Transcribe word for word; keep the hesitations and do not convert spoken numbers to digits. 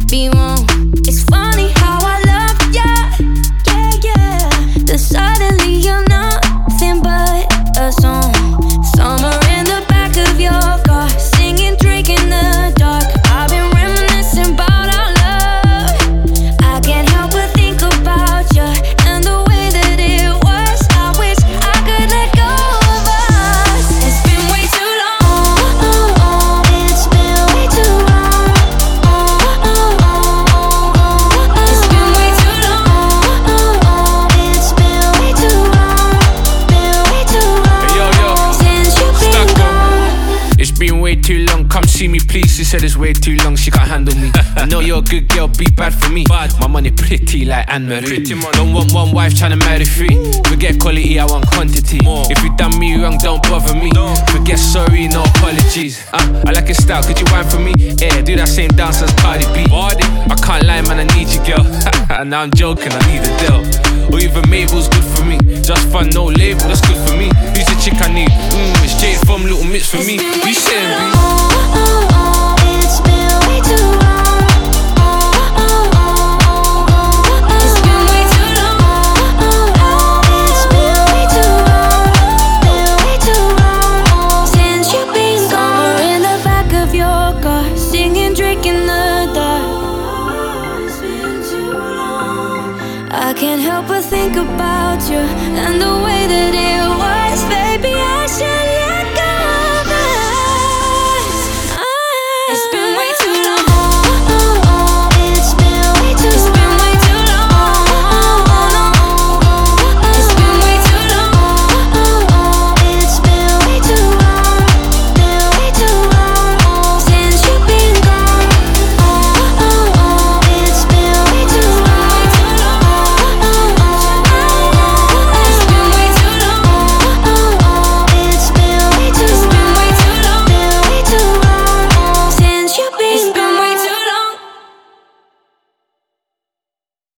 be wrong. It's funny how I love ya, yeah, yeah. Then suddenly you're nothing but a song. Summer in the back of your car, singing, drinking the dark. I've been reminiscing about our love. I can't help but think about you and the way that it was. I wish I could let go of us. It's been way too long. Oh, oh, oh. It's been way too long. Oh, oh, oh, oh. It's been way too long. Oh, oh, oh. It's been way too long. Been way too long. Hey, yo, yo. Since you've been Stuck on. gone. It's been way too long, come see me please. She said it's way too long, she can't handle me. I know you're a good girl, be bad for me. My money pretty like Anne-Marie. Don't want one wife, tryna marry three. Forget quality, I want quantity. If you done me wrong, don't bother me. Forget sorry, no apologies. uh, I like your style, could you whine for me? Yeah, do that same dance as Cardi B. I can't lie, man, I need you, girl. Now I'm joking, I need a deal. Or even Mabel's good for me. Just fun, no label, that's good for me. Who's the chick I need? Mmm, it's Jade from Little Mix for me. You saying, B? Oh, oh, oh, it's been way too long. Oh, oh, oh, oh, it's been way too long. Oh, oh, it's been way too long. Been way too long since you've been gone. Somewhere in the back of your car, singing, drinking the dark. It's been too long. I can't help but think about you and the way that it was, baby. I should let